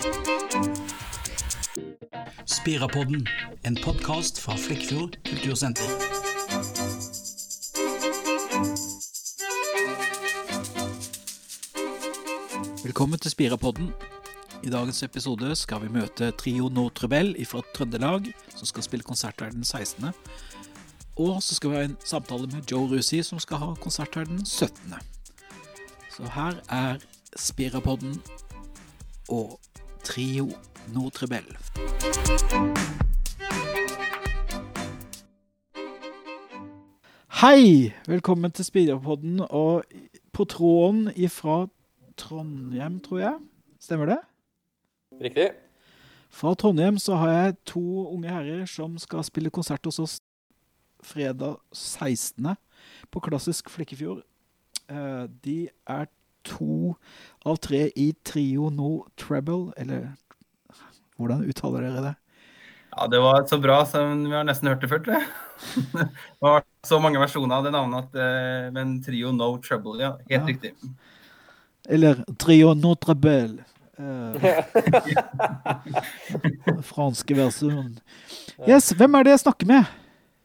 Spirapodden, en podcast fra Flekkefjord Kultursenter. Velkommen til Spirapodden. I dagens episode skal vi møte Trio Notre Belle fra Trøndelag, som skal spille konsert her den 16. Og så skal vi ha en samtale med Joe Rusi, som skal ha konsert her den 17. Så her Spirapodden og Trio Notre Belle. Hei! Velkommen til Spirapodden, og på tråden fra Trondheim, tror jeg. Stemmer det? Riktig. Fra Trondheim så har jeg to unge herrer som skal spille konsert hos oss fredag 16. på Klassisk Flekkefjord. De 2 av 3 i Trio Notre Belle, eller hvordan uttaler dere det? Ja, det var så bra som vi har nesten hørt det før, tror jeg. Det var så mange versjoner av det navnet, men Trio No Trouble, ja, helt riktig. Eller Trio Notre Belle. Franske versjon. Yes, hvem det jeg snakker med?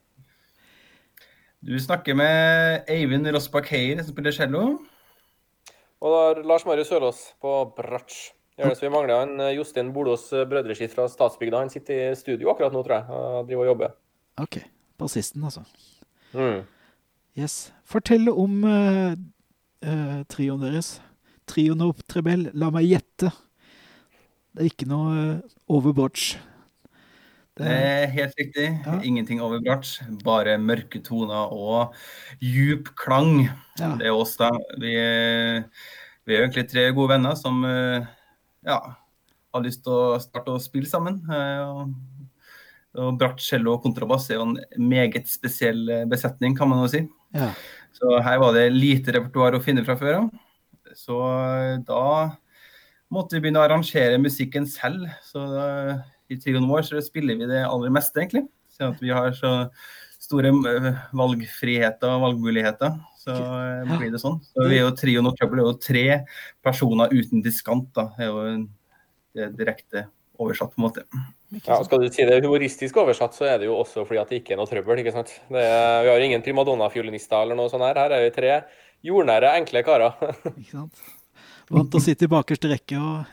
Du snakker med Eivind Rosbach-Heier, som spiller cello. Og da Lars Marius Sølås på bratsj. Så vi mangler en Jostein Bolås brødreskitt fra Statsbygda. Han sitter i studio akkurat nå, tror jeg, og driver og jobber. Ok, bassisten altså. Yes. Fortell om trioen deres. Trio Notre Belle, la meg gjette. Det ikke noe over bratsj. Det helt riktig. Ja. Ingenting over bratsj. Bare mørke toner og djup klang. Ja. Det oss da. Vi egentlig 3 gode venner som har lyst til å starte å spille sammen. Og bratsj, cello og kontrabass jo en meget spesiell besetning, kan man jo si. Ja. Så her var det lite repertoar å finne fra før av. Så da måtte vi begynne å arrangere musikken selv. Så i trioen vår så spiller vi det aller meste, egentlig. Så at vi har så store valgfriheter og valgmuligheter. Så blir det sånn. Så vi jo Trio Notre Belle, jo 3 personer uten diskant, da. Det jo det direkte oversatt på en måte. Ja, skal du si det humoristisk oversatt, så det jo også fordi at det ikke noe trøbbel, ikke sant? Vi har ingen primadonna-fiolinister eller noe sånt her. Her vi 3 jordnære, enkle karer. Ikke sant? Vant å sitte i bakerste rekke og...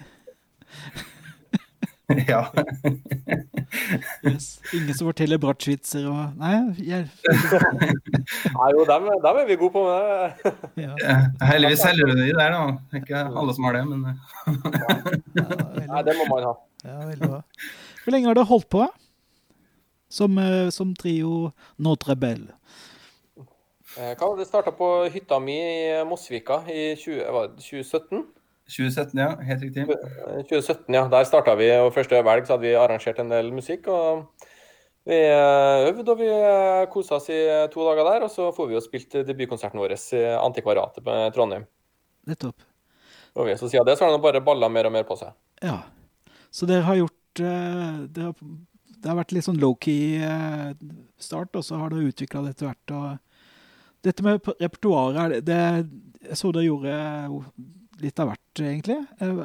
Ja. Yes. Ingen som forteller bratsjvitser og... Nei, Nei, jo, dem vi gode på med. Ja. Heldigvis selger du de der da. Ikke alle som har det, men... Nei, det må man ha. Ja, veldig bra. Hvor lenge har du holdt på som Trio Notre Belle? Det startet på hytta mi i Mosvika i 2017. 2017, ja, helt riktig. 2017, ja. Der startet vi, og første velg så hadde vi arrangert en del musikk, og vi øvde, og vi koset oss i 2 dager der, og så får vi jo spilt debutkonserten vår i Antikvariatet på Trondheim. Nettopp. Og så siden det, så har det bare ballet mer og mer på seg. Ja, så dere har gjort, det har vært litt sånn low-key start, og så har det utviklet etter hvert, og dette med repertoaret, jeg så dere gjorde litt av hvert, egentlig.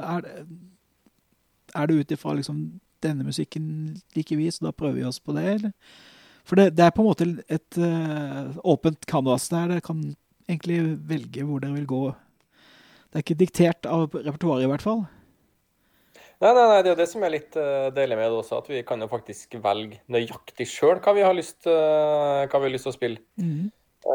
Det ut ifra liksom denne musikken liker vi, så da prøver vi oss på det, eller? For det på en måte et åpent canvas der dere kan egentlig velge hvor dere vil gå. Det ikke diktert av repertoaret i hvert fall. Nei, det det som litt deilig med det også, at vi kan jo faktisk velge nøyaktig selv hva vi har lyst til å spille.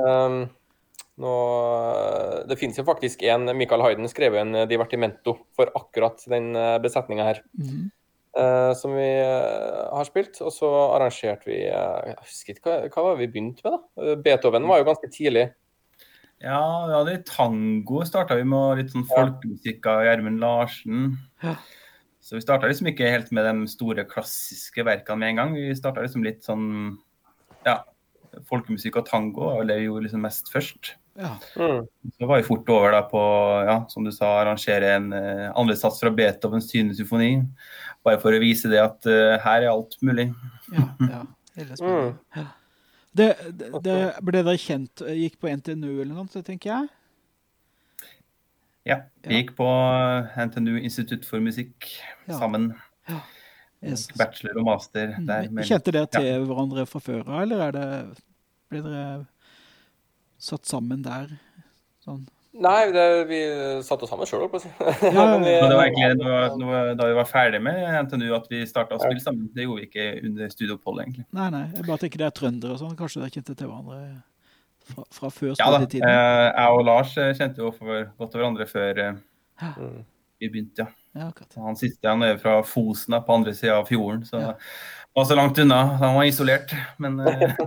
Det finnes jo faktisk Michael Haydn skrev en divertimento for akkurat den besetningen her, som vi har spilt, og så arrangerte vi, jeg husker ikke, hva var vi begynt med da? Beethoven var jo ganske tidlig. Ja, vi hadde tango, startet vi med litt sånn folkemusikk av Gjermund Larsen. Ja. Så vi startet liksom ikke helt med de store klassiske verkene med en gang. Vi startet liksom litt sånn, folkemusikk og tango, og det vi gjorde liksom mest først. Ja. Så var vi fort over da på, som du sa, arrangere en andre sats fra Beethovens 10. symfoni, bare for å vise det at her alt mulig. Ja, veldig spennende. Ja. Det ble dere kjent, gikk på NTNU eller noe, så tenker jeg? Ja, vi gikk på NTNU Institutt for Musikk sammen. Ja. Yes. Bachelor og master der. Kjente dere til hverandre fra før, eller ble dere satt sammen der? Sånn? Nei, vi satt oss sammen selv, på å si. Ja, det var egentlig da vi var ferdig med NTNU at vi startet å spille sammen. Det gjorde vi ikke under studieoppholdet, egentlig. Nei, jeg bare tenker det trøndere og sånn. Kanskje dere kjente til hverandre fra før studietiden? Ja da, jeg og Lars kjente jo godt til hverandre før vi begynte, ja. Han siste, han fra Fosen, på andre siden av fjorden, så det var så langt unna. Han var isolert, men...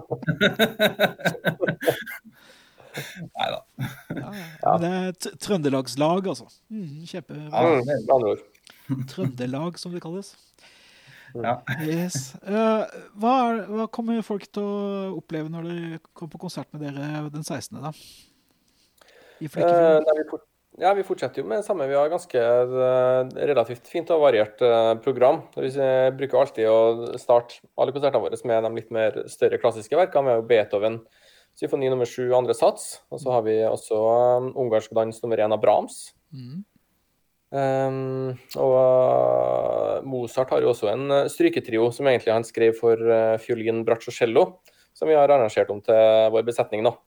Neida. Ja. Det Trøndelagslag, altså. Kjempebra. Trøndelag, som det kalles. Ja. Yes. Hva kommer folk til å oppleve når dere kommer på konsert med dere den 16. da? Vi fortsetter jo med det samme. Vi har ganske relativt fint og variert program. Vi bruker alltid å starte alle konsertene våre med de litt mer større klassiske verkene. Vi har jo Beethoven, symfoni nummer 7, andre sats. Og så har vi også ungarsk dans nummer 1 av Brahms. Og Mozart har jo også en stryketrio som egentlig han skrev for fiolin, braccio, cello, som vi har arrangert om til vår besetning nå.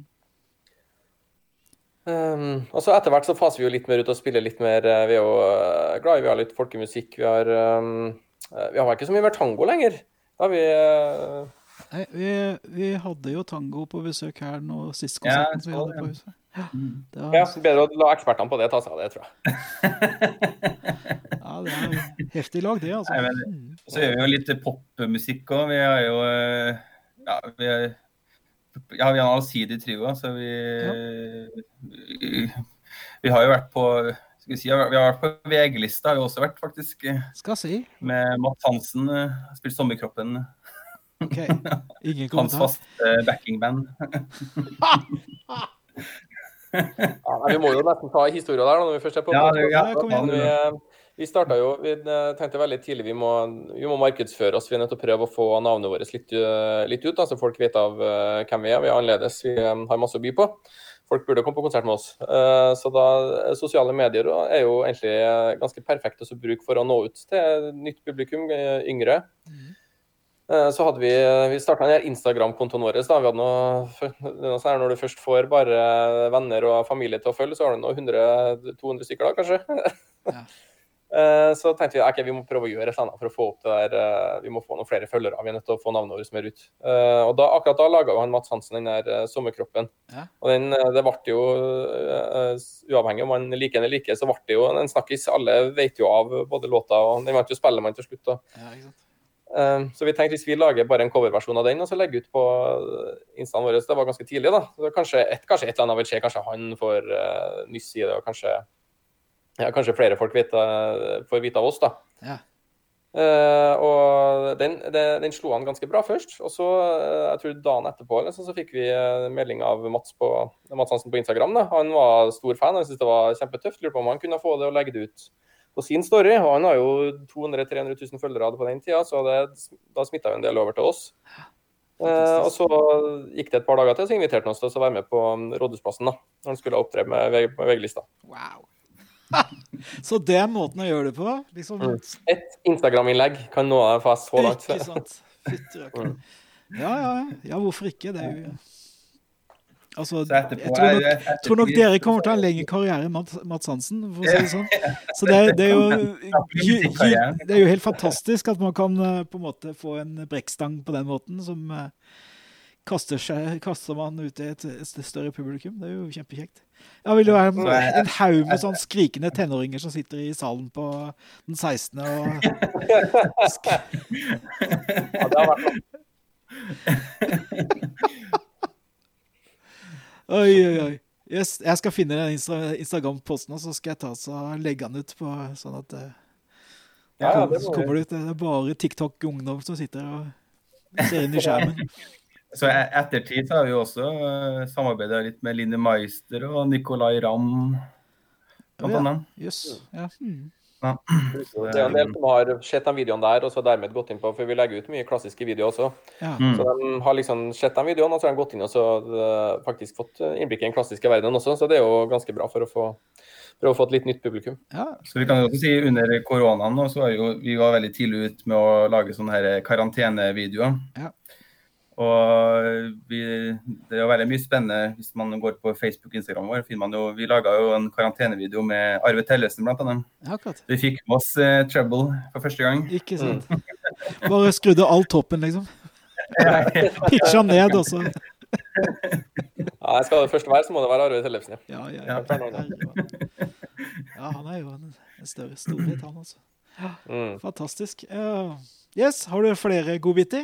Og så etter hvert så faser vi jo litt mer ut og spiller litt mer. Vi er jo glad i, vi har litt folkemusikk. Vi har ikke så mye mer tango lenger. Da har vi... Nei, vi hadde jo tango på besøk her nå sist konserten som vi hadde på huset. Bedre å la ekspertene på det ta seg av det, tror jeg. Ja, det heftig lag det, altså. Så gjør vi jo litt popmusikk også. Vi har jo vi har en allsidig trio, så vi har jo vært på vi har vært på VG-lista, har vi også vært faktisk. Skal si. Med Mats Hansen, spilt Sommerkroppen. Ok, ingen kommentar. Hans faste backingband. Vi må jo nesten ta historien der når vi først på. Vi startet jo, vi tenkte veldig tidlig, vi må markedsføre oss, vi er nødt til å prøve å få navnet vårt litt ut, så folk vet av hvem vi er annerledes, vi har masse å by på. Folk burde komme på konsert med oss. Så da, sosiale medier er jo egentlig ganske perfekt å bruke for å nå ut til nytt publikum, yngre. Så hadde vi startet denne Instagram-kontoen vår, da. Vi hadde noe sånn her, når du først får bare venner og familie til å følge, så har du noe 100-200 stykker da, kanskje. Ja. Så tenkte vi, vi må prøve å gjøre et eller annet for å få opp det der, vi må få noen flere følgere, vi er nødt til å få navnet vårt mer ut. Og akkurat da laget jo han Mats Hansen den der Sommerkroppen, og det ble jo, uavhengig om man liker eller ikke, så ble det jo en snakkis, alle vet jo av både låta, og den vant jo Spellemann til slutt da. Ja, ikke sant. Så vi tenkte hvis vi lager bare en coverversjon av den og så legger ut på Instaen vår, det var ganske tidlig da, så kanskje et eller annet vil skje, kanskje han får nyss i det, og kanskje flere folk får vite av oss da. Ja. Og den slo han ganske bra først, og så jeg tror dagen etterpå så fikk vi melding av Mats Hansen på Instagram da. Han var stor fan, han syntes det var kjempetøft, lurte på om han kunne få det og legge det ut på sin story, og han har jo 200-300 000 følgere på den tida, så da smittet jo en del over til oss. Og så gikk det et par dager til, så inviterte han oss til å være med på Rådhusplassen da, når han skulle opptre med VG-lista. Wow! Så det er måten å gjøre det på? Liksom. Et Instagram-innlegg kan nå deg fast så langt. Ikke sant? Fytterakker. Ja, hvorfor ikke? Det er jo... Altså, jeg tror nok dere kommer til å ha en lengre karriere enn Mats Hansen, for å si det sånn. Så det er jo helt fantastisk at man kan på en måte få en brekkstang på den måten, som kaster man ut i et større publikum. Det er jo kjempekjekt. Ja, vil det være en haug med sånn skrikende tenåringer som sitter i salen på den 16. og... Ja, det har vært noe. Oi. Yes, jeg skal finne den Instagram-posten, og så skal jeg og legge den ut på, sånn at så kommer det ut. Det er bare TikTok-ungdom som sitter og ser inn i skjermen. Så ettertid så har vi også samarbeidet litt med Line Meister og Nicolai Ramm. Yes. Ja. Ja. Det en del som har sett de videoene der, og så dermed gått inn på, for vi legger ut mye klassiske videoer også. Ja. Så de har liksom sett de videoene, og så har de gått inn og så faktisk fått innblikk i den klassiske verdenen også, så det jo ganske bra for å prøve å få et litt nytt publikum. Ja. Så vi kan jo også si under koronaen, så var vi var veldig tidlig ut med å lage sånne her karantenevideoer. Ja. Og det veldig mye spennende hvis man går på Facebook og Instagram vår, finner man jo, vi laget jo en karantenevideo med Arve Tellesen blant annet. Ja, akkurat. Vi fikk med oss Trouble for første gang. Ikke sant. Bare skrudde alt toppen, liksom. Pitcha ned også. Ja, skal det først være, så må det være Arve Tellefsen. Ja, han jo en større storhet, han altså. Ja, fantastisk. Yes, har du flere godbiter?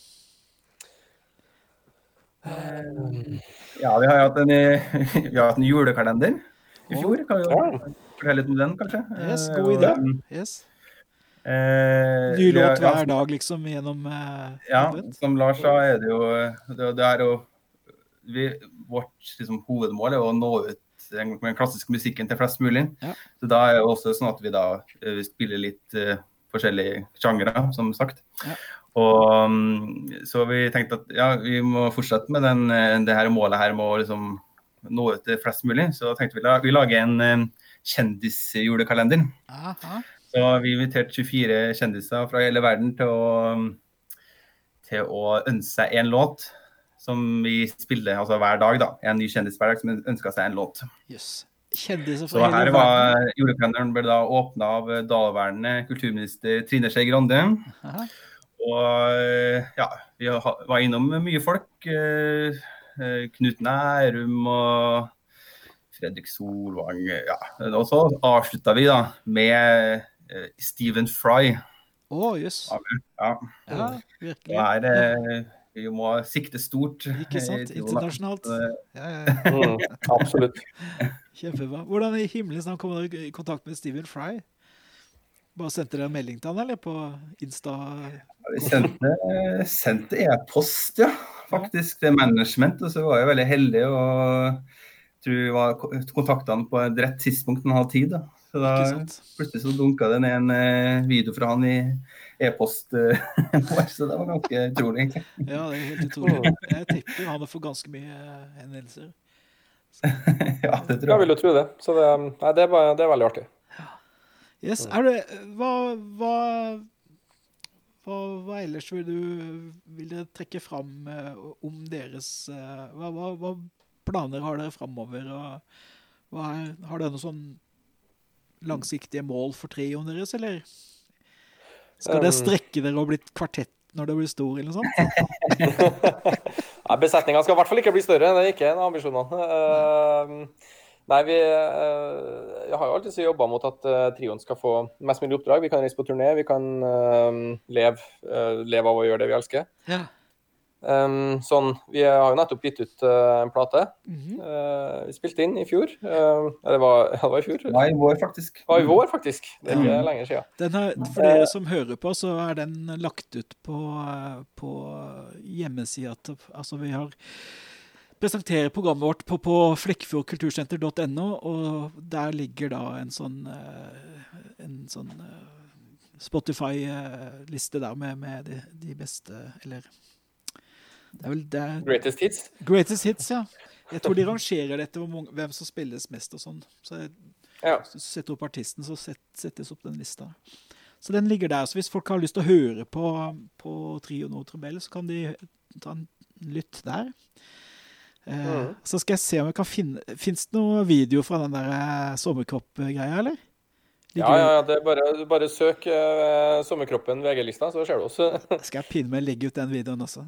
Ja, vi har hatt en julekalender i fjor. Kan vi fortelle litt om den, kanskje? Yes, god idé. Yes. Ny låt hver dag, liksom, gjennom... Ja, som Lars sa, det jo vårt liksom, hovedmål å nå ut den klassiske musikken til flest mulig. Ja. Så da det også sånn at vi spiller litt forskjellige sjangere, som sagt. Ja. Og så vi tenkte at vi må fortsette med det her målet her med å liksom nå ut til flest mulig. Så tenkte vi lager en kjendisjulekalender. Aha. Så vi inviterte 24 kjendiser fra hele verden til å ønske seg en låt som vi spiller altså hver dag da. En ny kjendis hver dag som ønsket seg en låt. Yes. Kjendiser fra så hele her var julekalenderen ble da åpnet av daværende kulturminister Trine Skei Grande. Aha. Og vi var innom mye folk, Knut Nærum og Fredrik Solvang, og så avsluttet vi da med Stephen Fry. Yes. Ja, virkelig. Vi må sikte stort. Ikke sant, internasjonalt. Absolutt. Kjempebra. Hvordan i himmelens navn kommer dere i kontakt med Stephen Fry? Bare sendte dere en melding til han, eller på Insta? Vi sendte e-post, faktisk, til management, og så var jeg veldig heldig og tror vi kontaktet han på et rett tidspunkt en halv tid. Da. Så da plutselig så dunket det ned en video fra han i e-post, så det var ganske utrolig, egentlig. Ja, det helt utrolig. Jeg tipper han har fått ganske mye hendelser. Ja, det tror jeg. Jeg vil jo tro det, så det er veldig artig. Yes, hva ellers vil dere trekke fram om deres, hva planer har dere fremover, og har dere noen sånn langsiktige mål for trioen deres, eller skal dere strekke dere og bli kvartett når det blir stor, eller noe sånt? Besetningen skal i hvert fall ikke bli større, det er ikke en ambisjon. Nei, jeg har jo alltid jobbet mot at trioen skal få mest mulig oppdrag. Vi kan reise på turné, vi kan leve av å gjøre det vi elsker. Ja. Vi har jo nettopp gitt ut en plate. Vi spilte inn i fjor. Det var i fjor? Nei, i vår faktisk. I vår faktisk. Det er ikke lenger siden. For dere som hører på, så den lagt ut på hjemmesiden. Altså vi har presenterer programmet vårt på flekkfjordkultursenter.no, og der ligger da en sånn Spotify-liste der med de beste, eller det vel det Greatest Hits? Greatest Hits, ja. Jeg tror de rangerer dette om hvem som spilles mest og sånn. Så hvis du setter opp artisten, så settes opp den lista. Så den ligger der, så hvis folk har lyst til å høre på Trio Notre Belle, så kan de ta en lytt der. Så skal jeg se om jeg kan finnes det noen video fra den der sommerkropp-greia, eller? Ja, det er bare søk sommerkroppen VG-lista, så ser du oss. Skal jeg pinne meg legge ut den videoen også?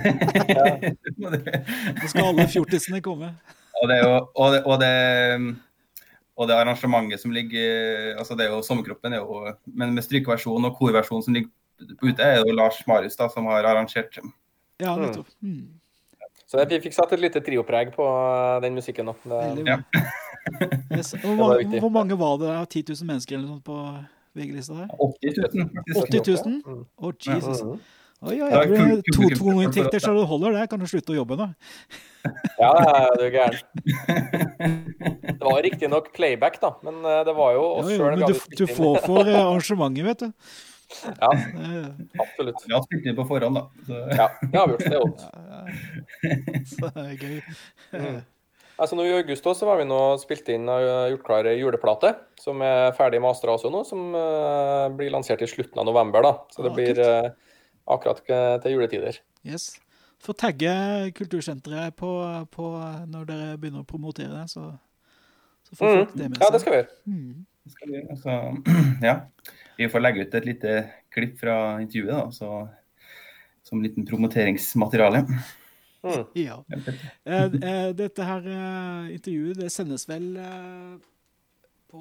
Nå skal alle fjortisene komme. Og det arrangementet som ligger, altså det er jo sommerkroppen, men med strykeversjonen og korversjonen som ligger ute, er jo Lars Marius da, som har arrangert. Ja, nettopp. Så vi fikk satt et lite triopreg på den musikken nå. Yes. Hvor mange var det? 10 000 mennesker eller noe sånt på VG-lista der? 80 000. 80 000? Jesus. Oi, det blir 2 inntekter, så du holder det. Kan du slutte å jobbe nå? Ja, du er gæren. Det var riktig nok playback da, men det var jo oss selv. Men du får for arrangementet, vet du. Ja, absolutt. Vi har spilt inn på forhånd da. Så. Ja, det har vi gjort, det også. Så det er gøy. Altså nå i august også var vi nå spilt inn og gjort klar juleplate, som er ferdig masteret også nå, som blir lansert i slutten av november da. Så det blir akkurat til juletider. Yes. Få tagge Kultursenteret på når dere begynner å promotere det, så får folk det med seg. Ja, det skal vi gjøre. Det skal vi gjøre. Så, ja, vi får legge ut et lite klipp fra intervjuet da, så, som liten promoteringsmateriale. Ja. Dette her intervjuet, det sendes vel på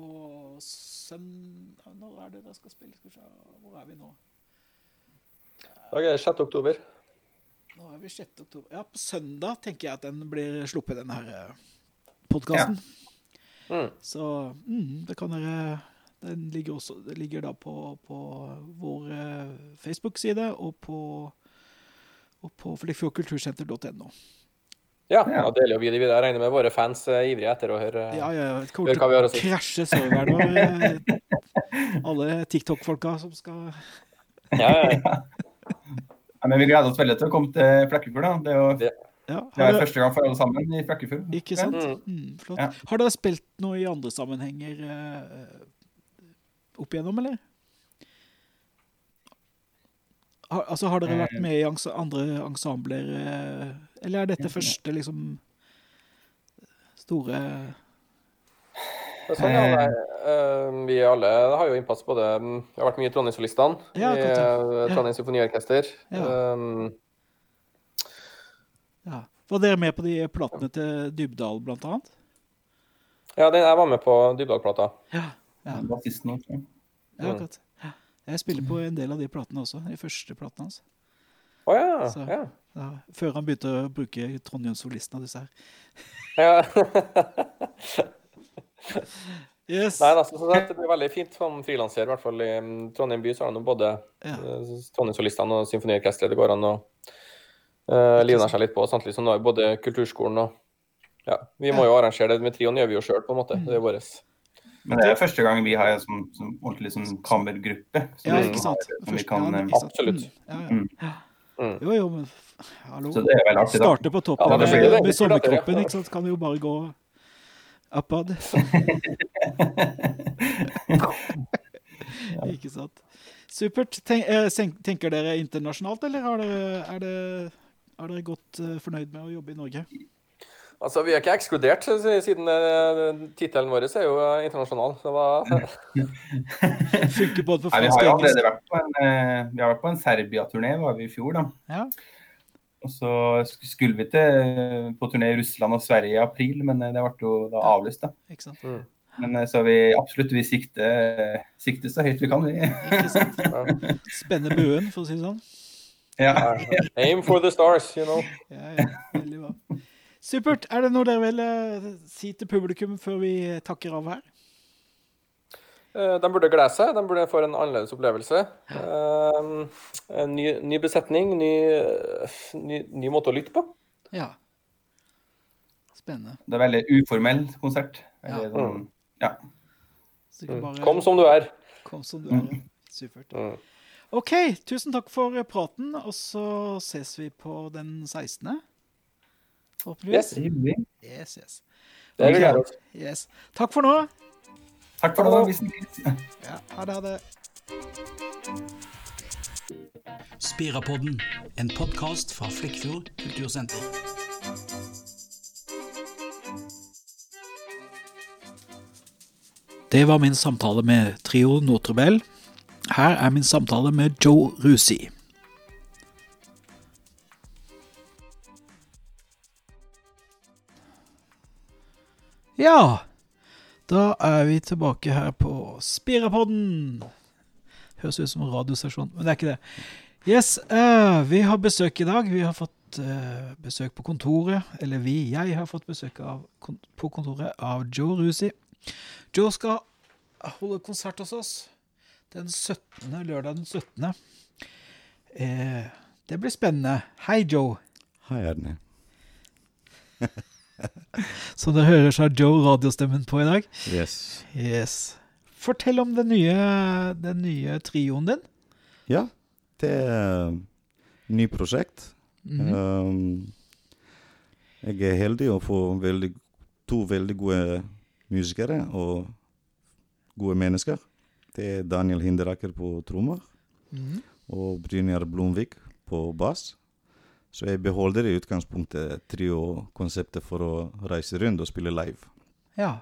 når er det skal spille? Hvor er vi nå? Det er 6. oktober. Nå er vi 6. oktober. Ja, på søndag tenker jeg at den blir sluppet, denne her podcasten. Ja. Så det kan dere, det ligger da på vår Facebook-side og på flikkfjordkultursenter.no. Ja, da deler vi det videre. Jeg regner med våre fans ivrige etter å høre hva vi har å si. Krasje serveren og alle TikTok-folka som skal... Ja. Men vi gleder oss veldig til å komme til Flekkefjord da. Det er første gang for alle sammen i Flekkefjord. Ikke sant? Flott. Ja. Har dere spilt noe i andre sammenhenger opp igjennom, eller? Har dere vært med i andre ensembler, eller er dette første liksom store... Sånn, ja, vi alle har jo innpass på det. Vi har vært mye i Trondheimssolistene, i Trondheim Symfoniorkester. Ja. Var dere med på de platene til Dybdahl, blant annet? Ja, jeg var med på Dybdahl-plata. Ja. Akkurat. Jeg spiller på en del av de platene også, de første platene hans. Før han begynte å bruke Trondheimssolisten av disse her. Ja. Yes. Nei, altså, det er veldig fint som frilanser, i hvert fall i Trondheim by, så har han både Trondheimssolistene og Symfoniorkestret. Det går an å livne seg litt på, samtidig som nå er både kulturskolen og vi må jo arrangere det med trioen, gjør vi jo selv på en måte, det er våres. Men det er første gang vi har som ordentlig kammergruppe. Ja, ikke sant. Absolutt. Jo, men hallo. Så det er veldig artig da. Starte på toppen med sommerkroppen, ikke sant? Kan jo bare gå uppad. Ikke sant. Supert. Tenker dere internasjonalt, eller har dere gått fornøyd med å jobbe i Norge? Altså, vi er ikke ekskludert, siden titelen vår er jo internasjonal. Funker både på fransk og engelsk. Vi har allerede vært på en Serbia-turné, var vi i fjor da. Ja. Og så skulle vi på turné i Russland og Sverige i april, men det ble jo da avlyst da. Ikke sant. Men så vi sikter så høyt vi kan. Ikke sant. Spenne buen, for å si det sånn. Ja. Aim for the stars, you know. Ja, veldig bra. Supert. Er det noe dere vil si til publikum før vi takker av her? De burde glede seg, de burde få en annerledes opplevelse. Ny besetning, ny måte å lytte på. Ja. Spennende. Det er veldig uformell konsert. Kom som du er. Kom som du er, supert. Ok, tusen takk for praten, og så ses vi på den 16. Yes. Yes. Det er greit. Yes. Takk for nå. Takk for nå. Ja, ha det. Spirapodden, en podcast fra Flikkfjord Kultursenter. Det var min samtale med Trio Notre Belle. Her er min samtale med Joe Rusi. Ja, da er vi tilbake her på Spirapodden. Høres ut som en radiostasjon, men det er ikke det. Yes, vi har besøk i dag. Vi har fått besøk på kontoret, eller jeg har fått besøk på kontoret av Joe Rusi. Joe skal holde konsert hos oss lørdag den 17. Det blir spennende. Hei, Joe. Hei, Erne. Så dere hører så Joe radiostemmen på i dag? Yes. Fortell om den nye trioen din. Ja, det ny prosjekt. Jeg heldig å få to veldig gode musikere og gode mennesker. Det Daniel Hinderaker på trommer og Brynjar Blomvik på bass. Så jeg beholder i utgangspunktet trio-konseptet for å reise rundt og spille live. Ja.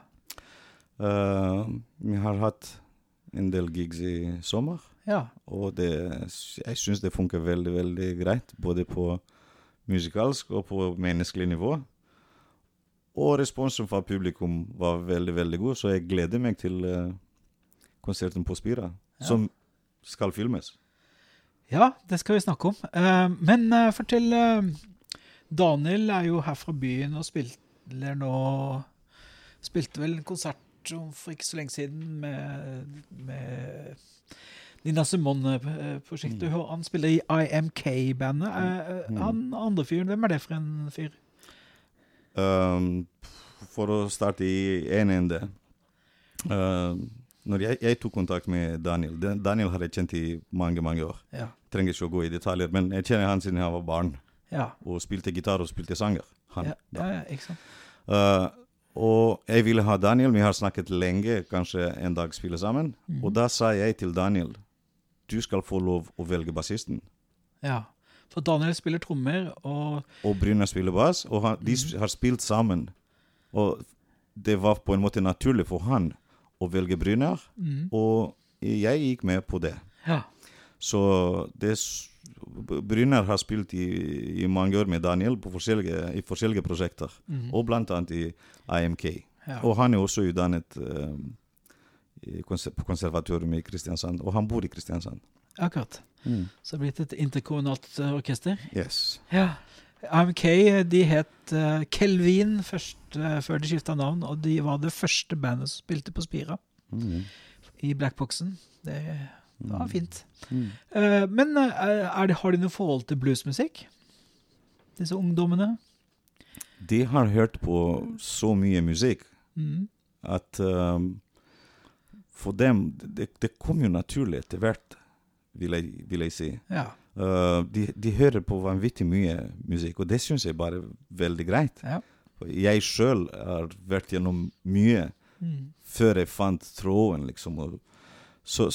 Vi har hatt en del gigs i sommer, og jeg synes det funker veldig, veldig greit, både på musikalsk og på menneskelig nivå. Og responsen fra publikum var veldig, veldig god, så jeg gleder meg til konserten på Spira, som skal filmes. Ja, det skal vi snakke om. Men fortell, Daniel er jo her fra byen og spilte vel en konsert for ikke så lenge siden med Nina Simone-prosjektet. Han spiller i IMK-bandet. Han andre fyren, hvem er det for en fyr? For å starte i en ende. Når jeg tok kontakt med Daniel har jeg kjent i mange, mange år. Trenger ikke å gå i detaljer, men jeg kjenner han siden jeg var barn. Og spilte gitar og spilte sanger. Ikke sant. Og jeg ville ha Daniel, vi har snakket lenge, kanskje en dag spille sammen. Og da sa jeg til Daniel, du skal få lov å velge bassisten. Ja, for Daniel spiller trommer, og Brynjar spiller bass, og de har spilt sammen. Og det var på en måte naturlig for han å velge Brynjar, og jeg gikk med på det. Ja. Så Brynjar har spilt i mange år med Daniel i forskjellige prosjekter, og blant annet i IMK. Og han er også utdannet på konservatorium i Kristiansand, og han bor i Kristiansand. Akkurat. Så det har blitt et interkommunalt orkester? Yes. Ja. IMK, de het Kelvin først, før de skiftet navn, og de var det første bandet som spilte på Spira i Blackboxen. Det var fint. Men har de noe forhold til bluesmusikk? Disse ungdommene? De har hørt på så mye musikk at for dem, det kom jo naturlig etter hvert, vil jeg si. Ja. De hører på vanvittig mye musikk, og det synes jeg bare er veldig greit. Ja. Jeg selv har vært gjennom mye før jeg fant tråden, liksom. Så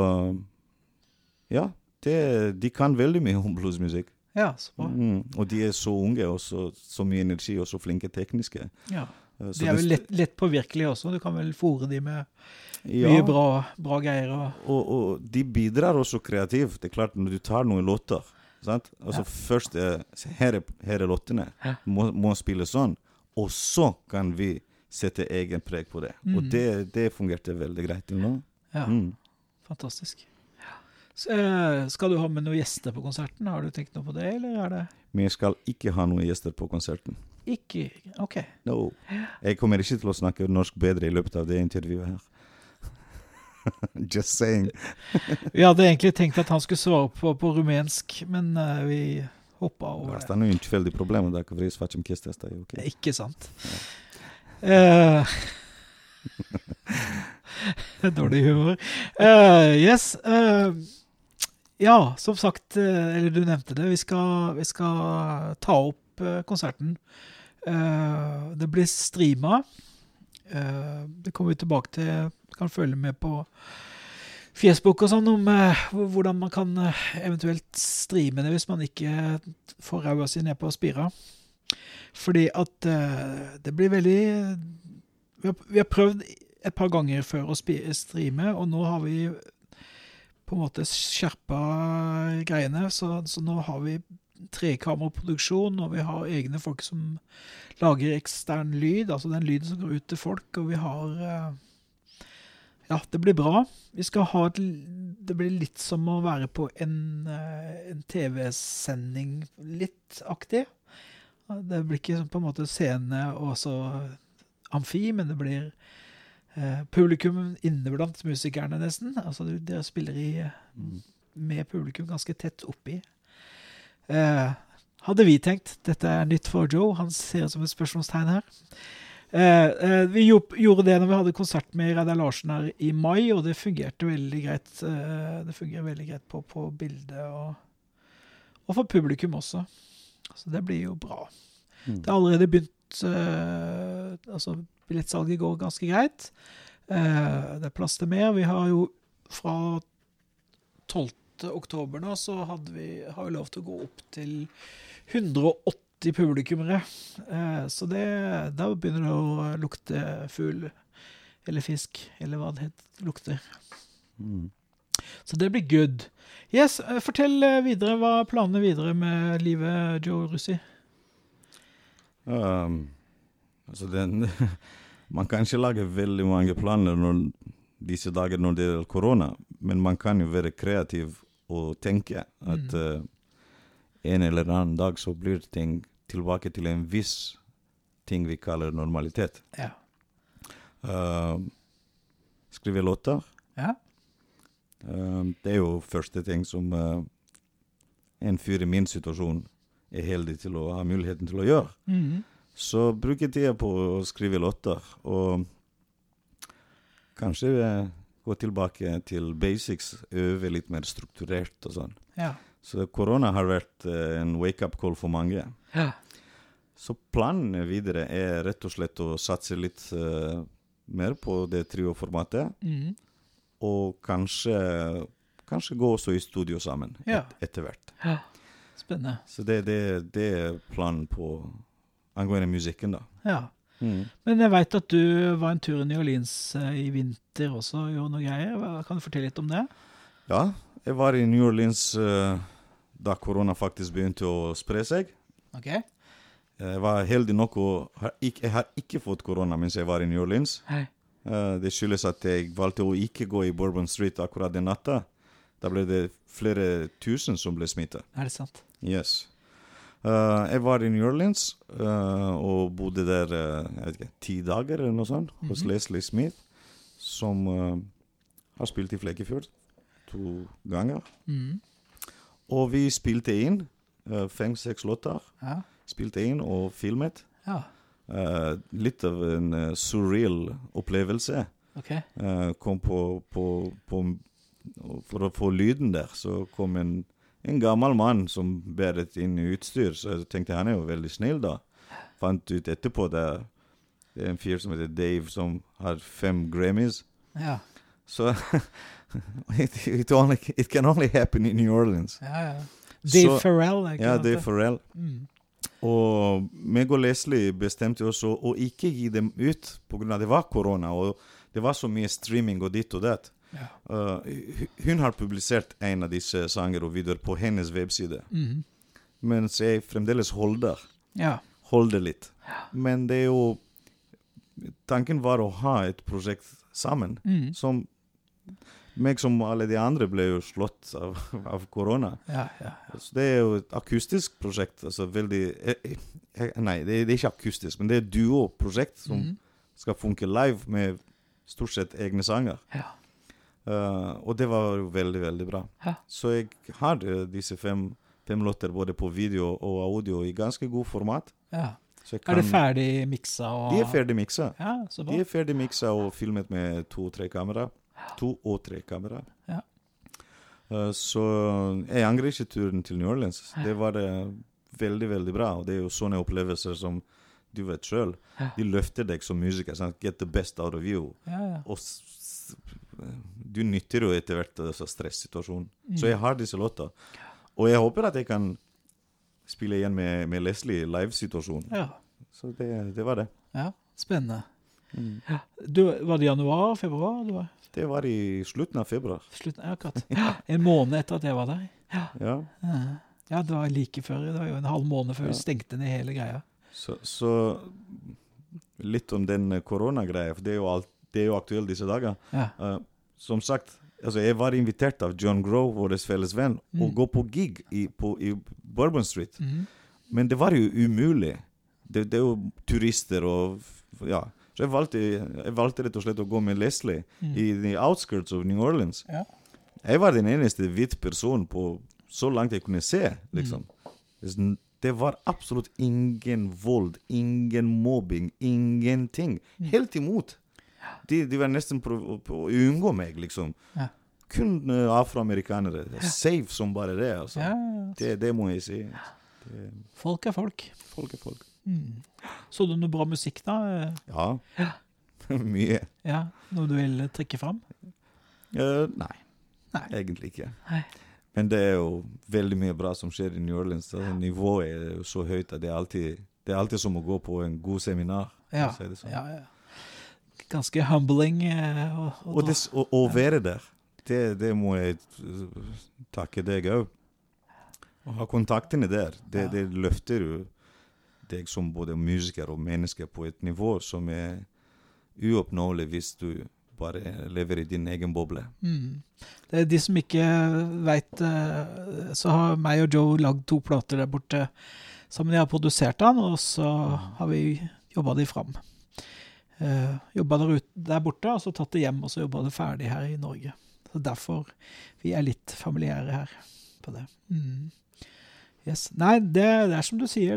ja, de kan veldig mye om bluesmusikk. Ja, så bra. Og de er så unge, og så mye energi, og så flinke tekniske. Ja, de er vel lett påvirkelige også. Du kan vel fôre de med mye bra greier. Og de bidrar også kreativt. Det er klart, når du tar noen låter, sant? Altså først, her er låtene, må spille sånn, og så kan vi sette egen preg på det. Og det fungerte veldig greit til nå. Ja, fantastisk. Så, skal du ha med noen gjester på konserten? Har du tenkt noe på det, eller er det? Men jeg skal ikke ha noen gjester på konserten. Ikke? Ok. No. Jeg kommer ikke til å snakke norsk bedre i løpet av det intervjuet her. Just saying. Vi hadde egentlig tenkt at han skulle svare på rumensk, men vi hoppet over det. Det er noe tilfeldig problem, da kan vi svare om kistesta. Okay. Ikke sant. Dårlig humor. Yes. Ja, som sagt, eller du nevnte det, vi skal ta opp konserten. Det blir streamet. Det kommer vi tilbake til. Kan følge med på Facebook og sånn om hvordan man kan eventuelt streame det hvis man ikke får rauet seg ned på Spira. Fordi at det blir veldig... Vi har prøvd et par ganger før å streame, og nå har vi på en måte skjerpet greiene, så nå har vi 3-kameraproduksjon, og vi har egne folk som lager ekstern lyd, altså den lyden som går ut til folk, og vi har... Ja, det blir bra. Vi skal ha det blir litt som å være på en TV-sending litt aktig. Det blir ikke på en måte scene og så amfi, men det blir publikum inne blant musikerne nesten. Altså dere spiller med publikum ganske tett oppi. hadde vi tenkt. Dette nytt for Joe. Han ser som et spørsmålstegn her. Vi gjorde det når vi hadde konsert med Reidar Larsen her i mai, og det fungerte veldig greit. Det fungerer veldig greit på bildet og for publikum også. Så det blir jo bra. Det har allerede begynt, altså billettsalget går ganske greit. Det plass til mer. Vi har jo fra 12. oktober nå, så har vi lov til å gå opp til 180 publikummere. Så da begynner det å lukte fugl, eller fisk, eller hva det lukter. Så det blir good. Yes, fortell videre, hva er planene videre med livet, Joe Russi? Altså man kan ikke lage veldig mange planer disse dager når det er korona, men man kan jo være kreativ og tenke at en eller annen dag så blir ting tilbake til en viss ting vi kaller normalitet. Ja. Skrive låter. Ja. Det er jo første ting som en fyr i min situasjon er heldig til å ha muligheten til å gjøre. Så bruker jeg på å skrive låter, og kanskje gå tilbake til basics, øve litt mer strukturert og sånn. Ja. Så korona har vært en wake-up call for mange. Ja. Så planen videre er rett og slett å satse litt mer på det trio-formatet, og kanskje gå også i studio sammen etter hvert. Ja, spennende. Så det er planen på angående musikken da. Ja. Men jeg vet at du var en tur i New Orleans i vinter også, og gjorde noe greier. Kan du fortelle litt om det? Ja, jeg var i New Orleans da korona faktisk begynte å spre seg. Ok. Jeg var heldig nok, og jeg har ikke fått korona mens jeg var i New Orleans. Hei. Det skyldes at jeg valgte å ikke gå i Bourbon Street akkurat den natta. Da ble det flere tusen som ble smittet. Er det sant? Yes. Jeg var i New Orleans og bodde der, jeg vet ikke, 10 dager eller noe sånt, hos Leslie Smith, som har spilt i Flekkefjord 2 ganger. Og vi spilte inn 5-6 låter. Ja. Spilte inn og filmet. Ja. Litt av en surreal opplevelse. Okay. Kom for å få lyden der, så kom en gammel mann som bæret inn i utstyr, så jeg tenkte han er jo veldig snill da. Fant ut etterpå det er en fyr som heter Dave som har 5 Grammys. Ja. Så it can only happen in New Orleans. Ja. Dave Farrell. Ja, Dave Farrell. Og meg og Leslie bestemte oss å ikke gi dem ut på grunn av det var korona, og det var så mye streaming og ditt og datt. Ja. Hun har publisert en av disse sanger og videoer på hennes webside, mens jeg fremdeles holder litt. Men det er jo, tanken var å ha et prosjekt sammen, som meg som alle de andre ble jo slått av korona. Ja. Så det er jo et akustisk prosjekt, altså veldig, nei, det er ikke akustisk, men det er et duo-prosjekt som skal funke live med stort sett egne sanger. Ja. Og det var jo veldig, veldig bra. Ja. Så jeg har disse 5 låter både på video og audio i ganske god format. Ja. Er det ferdig miksa? De er ferdig miksa. Ja, så bra. De er ferdig miksa og filmet med 2-3 kamera. 2 og 3 kamera. Ja. Så jeg angrer ikke turen til New Orleans. Det var veldig, veldig bra. Og det er jo sånne opplevelser som du vet selv. De løfter deg som musiker. Sånn, get the best out of you. Ja. Og du nytter jo etter hvert stresssituasjonen. Så jeg har disse låter. Og jeg håper at jeg kan spille igjen med Leslie i live-situasjonen. Ja. Så det var det. Ja, spennende. Ja. Var det januar, februar? Det var i slutten av februar. Akkurat. En måned etter at jeg var der. Ja. Ja, det var like før. Det var jo en halv måned før vi stengte ned hele greia. Så litt om den koronagreia, for det er jo aktuelt disse dager. Ja. Som sagt, altså jeg var invitert av John Grove, vår felles venn, å gå på gig i Bourbon Street. Men det var jo umulig. Det er jo turister og ja. Så jeg valgte rett og slett å gå med Leslie i the outskirts of New Orleans. Ja. Jeg var den eneste hvit person på så langt jeg kunne se, liksom. Det var absolutt ingen vold, ingen mobbing, ingenting. Helt imot. De var nesten på å unngå meg, liksom. Ja. Kun afroamerikanere. Safe som bare det, altså. Ja. Det må jeg si. Folk er folk. Folk er folk. Så du noe bra musikk da? Ja. Mye. Ja, noe du vil trekke frem? Nei. Egentlig ikke. Nei. Men det er jo veldig mye bra som skjer i New Orleans. Nivået er jo så høyt at det er alltid som å gå på en god seminar. Ja, ja. Ganske humbling. Å være der, det må jeg takke deg også. Å ha kontaktene der, det løfter jo deg som både musiker og menneske på et nivå som er uoppnåelig hvis du bare lever i din egen boble. Det er de som ikke vet, så har meg og Joe lagd 2 plater der borte sammen. Jeg har produsert den, og så har vi jobbet de fram. Jobbet der borte, og så tatt det hjem, og så jobbet det ferdig her i Norge. Så derfor vi er litt familiære her på det. Yes. Nei, det er som du sier,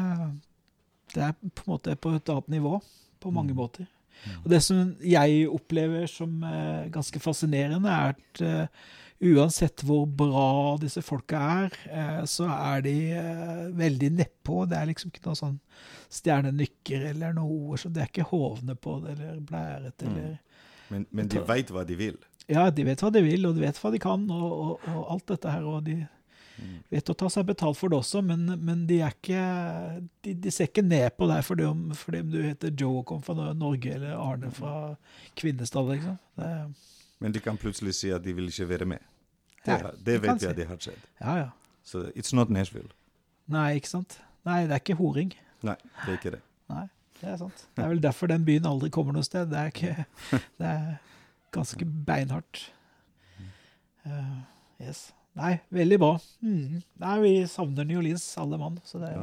det er på en måte på et annet nivå, på mange måter. Og det som jeg opplever som ganske fascinerende er at uansett hvor bra disse folka så er de veldig nedpå. Det er liksom ikke noe sånn stjernenykker eller noe, så det er ikke hovne på det eller blæret. Eller, men de vet hva de vil. Ja, de vet hva de vil, og de vet hva de kan, og alt dette her, og de vet å ta seg betalt for det også, men de er ikke, de ser ikke ned på deg fordi om du heter Joe og kom fra Norge, eller Arne fra Kvinesdal, liksom. Men de kan plutselig si at de vil ikke være med. Det vet jeg at de har skjedd. Ja. Så it's not Nashville. Nei, ikke sant? Nei, det er ikke horing. Nei, det er ikke det. Nei, det er sant. Det er vel derfor den byen aldri kommer noe sted. Det er ganske beinhardt. Yes. Nei, veldig bra. Nei, vi savner New Orleans, alle mann. Så det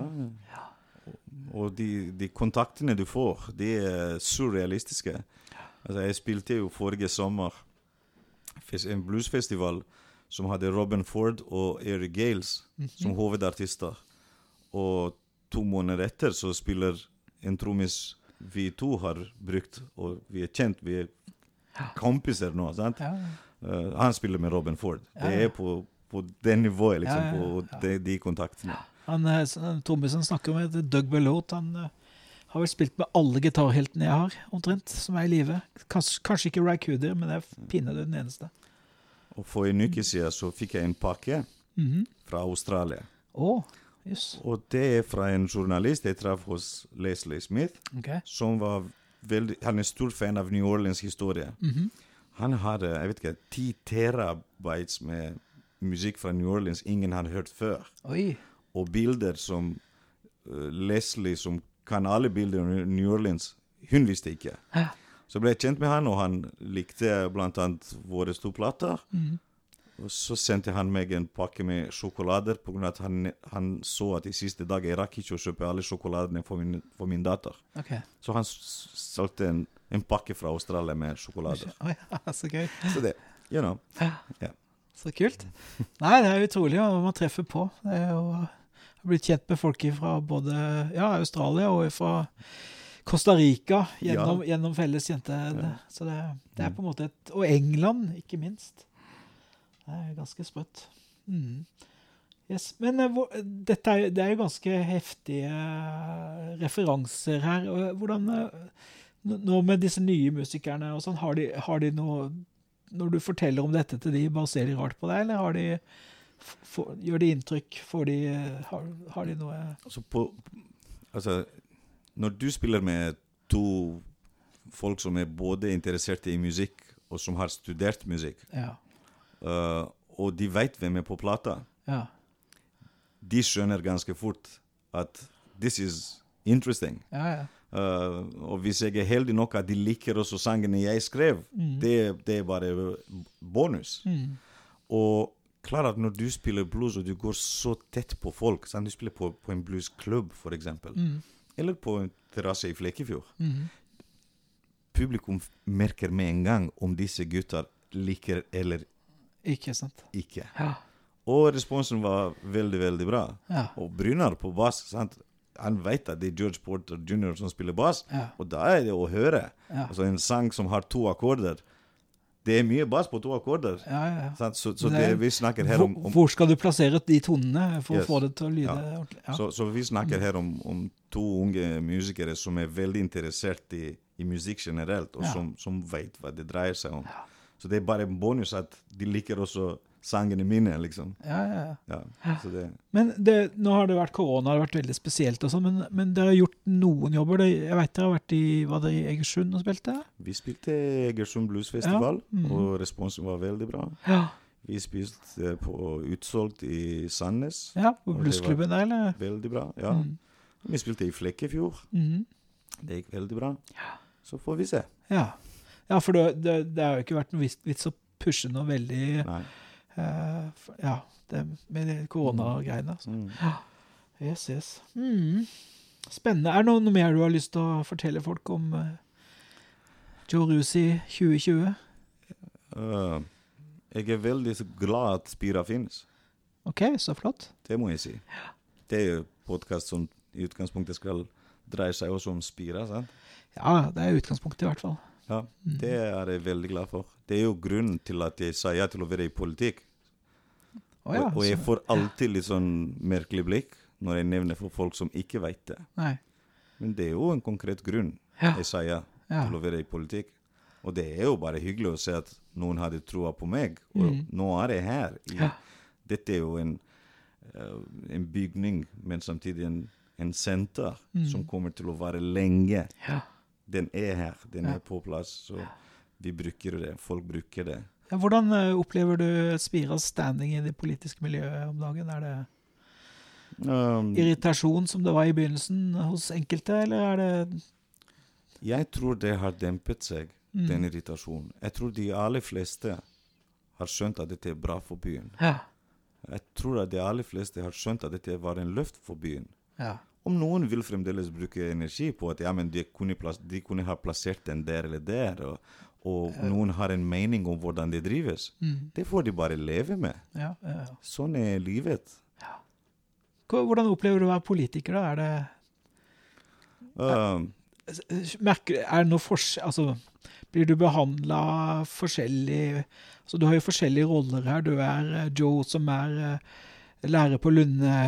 Og de kontaktene du får, de er surrealistiske. Altså, jeg spilte jo forrige sommer en bluesfestival som hadde Robin Ford og Eric Gales som hovedartister. Og 2 måneder etter så spiller en trommis vi 2 har brukt, og vi er kjent, vi er kompiser nå, sant? Han spiller med Robin Ford. Det er på det nivået, liksom, på de kontaktene. Trommisen snakker om Doug Belote. Han har vel spilt med alle gitarheltene jeg har, omtrent, som er i live. Kanskje ikke Ry Cooder, men det er pinadø den eneste. Og for en uke siden så fikk jeg en pakke fra Australia. Yes. Og det er fra en journalist jeg traff hos Leslie Smith, som var han er stor fan av New Orleans historie. Han har, jeg vet ikke, 10 terabytes med musikk fra New Orleans ingen har hørt før. Oi. Og bilder som Leslie, som kan alle bilder av New Orleans, hun visste ikke. Så ble jeg kjent med han, og han likte blant annet våre 2 plater. Og så sendte han meg en pakke med sjokolader, på grunn av at han så at i siste dag jeg rakk ikke å kjøpe alle sjokoladene for min datter. Så han solgte en pakke fra Australia med sjokolader. Så gøy. Så det, you know. Så kult. Nei, det er utrolig hva man treffer på. Det er jo blitt kjent med folk fra både Australia og fra Costa Rica gjennom felles kjente. Så det er på en måte og England, ikke minst. Det er ganske sprøtt. Yes. Men det er jo ganske heftige referanser her. Hvordan, nå med disse nye musikerne, og sånn, har de noe, når du forteller om dette til de, bare ser de rart på deg, eller gjør de inntrykk? Har de noe? Altså, når du spiller med 2 folk som er både interesserte i musikk, og som har studert musikk, og de vet hvem er på plata, de skjønner ganske fort at this is interesting. Og hvis jeg er heldig nok at de liker også sangene jeg skrev, det er bare bonus. Og klart at når du spiller blues, og du går så tett på folk, så du spiller på en bluesklubb for eksempel, eller på en terrasse i Flekkefjord, publikum merker med en gang om disse gutter liker eller ikke sant? Ikke. Og responsen var veldig, veldig bra. Ja. Og Brynar på bass, sant? Han vet at det George Porter Jr. som spiller bass, og da det å høre. Altså en sang som har 2 akkorder. Det mye bass på 2 akkorder. Sant? Så det vi snakker her om... Hvor skal du plassere de tonene for å få det til å lyde ordentlig? Ja. Så vi snakker her om 2 unge musikere som veldig interessert i musikk generelt, og som vet hva det dreier seg om. Så det bare en bonus at de liker også sangene mine, liksom. Så det. Men nå har det vært korona, det har vært veldig spesielt og sånn, men dere har gjort noen jobber. Jeg vet dere har vært i Egersund og spilte? Vi spilte Egersund Bluesfestival, og responsen var veldig bra. Vi spilte på Utsolgt i Sandnes. Ja, på bluesklubben der, eller? Veldig bra, ja. Vi spilte i Flekkefjord. Det gikk veldig bra. Så får vi se. Ja, for det har jo ikke vært noe vits å pushe noe veldig... Nei. Det med korona-greiene. Yes. Spennende. Det noe mer du har lyst til å fortelle folk om Joe Rusi 2020? Jeg veldig glad at Spira finnes. Ok, så flott. Det må jeg si. Det jo podcast som i utgangspunktet skal dreie seg også om Spira, sant? Ja, det utgangspunktet i hvert fall. Ja, det jeg veldig glad for. Det jo grunnen til at jeg sa ja til å være i politikk. Og jeg får alltid litt sånn merkelig blikk når jeg nevner for folk som ikke vet det. Nei. Men det jo en konkret grunn jeg sa ja til å være i politikk. Og det jo bare hyggelig å se at noen hadde troa på meg, og nå jeg her. Dette jo en bygning, men samtidig en senter som kommer til å være lenge. Den her, den på plass, så vi bruker det, folk bruker det. Ja, hvordan opplever du Spiras standing i det politiske miljøet om dagen? Det irritasjon som det var i begynnelsen hos enkelte, eller det... Jeg tror det har dempet seg, den irritasjonen. Jeg tror de aller fleste har skjønt at dette bra for byen. Jeg tror at de aller fleste har skjønt at dette var en løft for byen. Om noen vil fremdeles bruke energi på at men de kunne ha plassert den der eller der, og noen har en mening om hvordan det drives, det får de bare leve med. Sånn livet. Hvordan opplever du å være politiker da? Det noe forskjell, altså, blir du behandlet forskjellig? Altså, du har jo forskjellige roller her. Du Joe som lærer på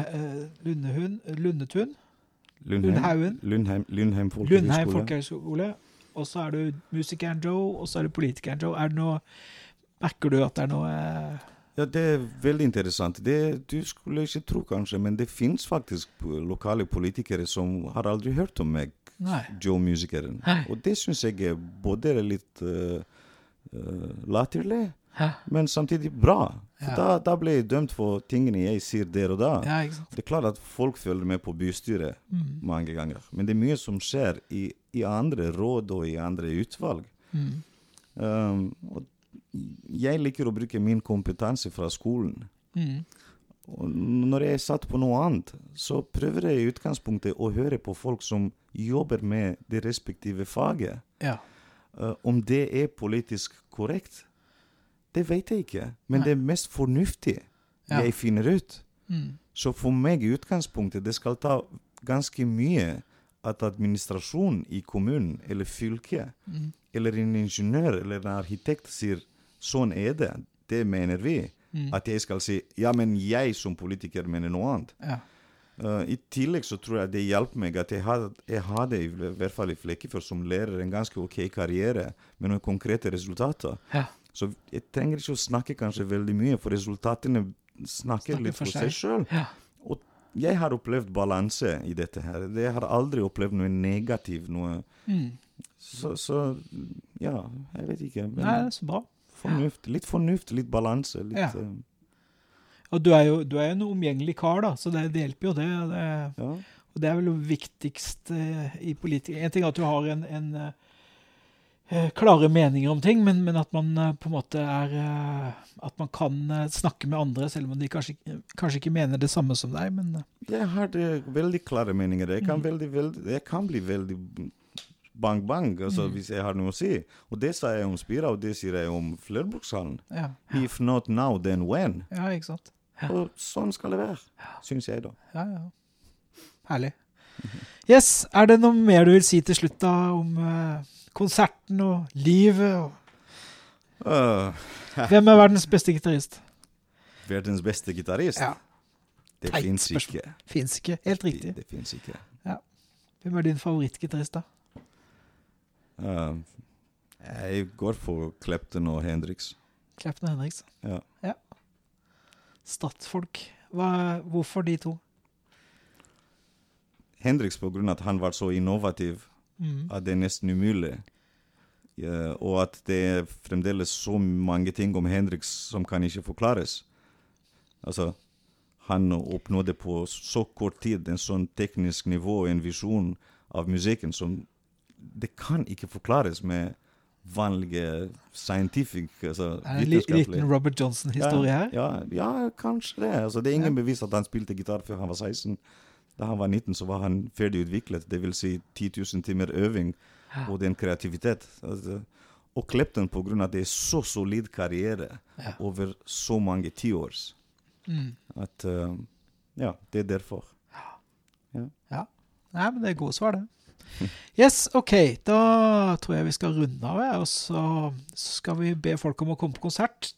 Lundheim Folkehøgskole. Og så du musikeren Joe, og så du politikeren Joe. Merker du at det noe... Ja, det veldig interessant. Du skulle ikke tro kanskje, men det finnes faktisk lokale politikere som har aldri hørt om meg, Joe-musikeren. Og det synes jeg både litt latterlig, men samtidig bra. For da ble jeg dømt for tingene jeg sier der og da. Det klart at folk følger med på bystyret mange ganger, men det mye som skjer i andre råd og i andre utvalg. Og jeg liker å bruke min kompetanse fra skolen. Og når jeg satt på noe annet, så prøver jeg i utgangspunktet å høre på folk som jobber med det respektive faget. Om det politisk korrekt, det vet jeg ikke, men det mest fornuftige jeg finner ut. Så for meg i utgangspunktet, det skal ta ganske mye at administrasjonen i kommunen eller fylket, eller en ingeniør eller en arkitekt sier, sånn det. Det mener vi. At jeg skal si, men jeg som politiker mener noe annet. I tillegg så tror jeg det hjelper meg at jeg hadde i hvert fall i Flekkefjord som lærer en ganske ok karriere med noen konkrete resultater. Så jeg trenger ikke å snakke kanskje veldig mye, for resultatene snakker litt for seg selv. Og jeg har opplevd balanse i dette her. Jeg har aldri opplevd noe negativt, noe... Så ja, jeg vet ikke. Men nei, det så bra. Litt fornuft, litt balanse. Litt, Og du jo en omgjengelig kar da, så det hjelper jo det. Og det vel det viktigste i politikk. En ting at du har en klare meninger om ting, men at man på en måte at man kan snakke med andre, selv om de kanskje ikke mener det samme som deg, men... Jeg har veldig klare meninger. Jeg kan bli veldig bang, altså, hvis jeg har noe å si. Og det sier jeg om Spira, og det sier jeg om Flerbrukshallen. If not now, then when? Ja, ikke sant? Og sånn skal det være, synes jeg da. Ja. Herlig. Yes, det noe mer du vil si til slutt da, om konserten og livet? Hvem verdens beste gitarist? Verdens beste gitarist? Ja. Det finnes ikke. Finnes ikke, helt riktig. Det finnes ikke. Ja. Hvem din favorittgitarist da? Jeg går for Clapton og Hendrix. Clapton og Hendrix? Ja. Statsfolk. Hvorfor de to? Hendrix på grunn av at han var så innovativ at det nesten umulig. Og at det fremdeles så mange ting om Hendrix som kan ikke forklares. Altså, han oppnådde på så kort tid en sånn teknisk nivå og en visjon av musikken som det kan ikke forklares med vanlige scientific, altså vitenskapelige. Liten Robert Johnson-historie her? Ja, kanskje det. Altså, det ingen bevis at han spilte gitar før han var 16. Da han var 19 så var han ferdig utviklet, det vil si 10 000 timer øving og den kreativitet. Altså, og Clapton på grunn av at det så solid karriere over så mange 10 års. At, det derfor. Ja. Nei, men det god svar det. Yes, ok, da tror jeg vi skal runde av, og så skal vi be folk om å komme på konsert.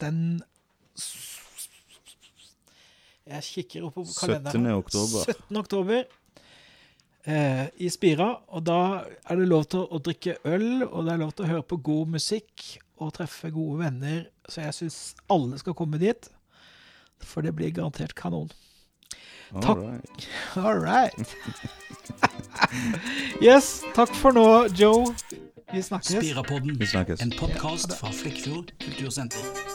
Jeg kikker opp på kalenderen. 17. oktober i Spira, og da det lov til å drikke øl, og det lov til å høre på god musikk, og treffe gode venner, så jeg synes alle skal komme dit, for det blir garantert kanon. Takk. All right. Yes, takk for nå, Joe. Vi snakkes. Spirapodden, en podcast fra Flekkfjord Kultursenter.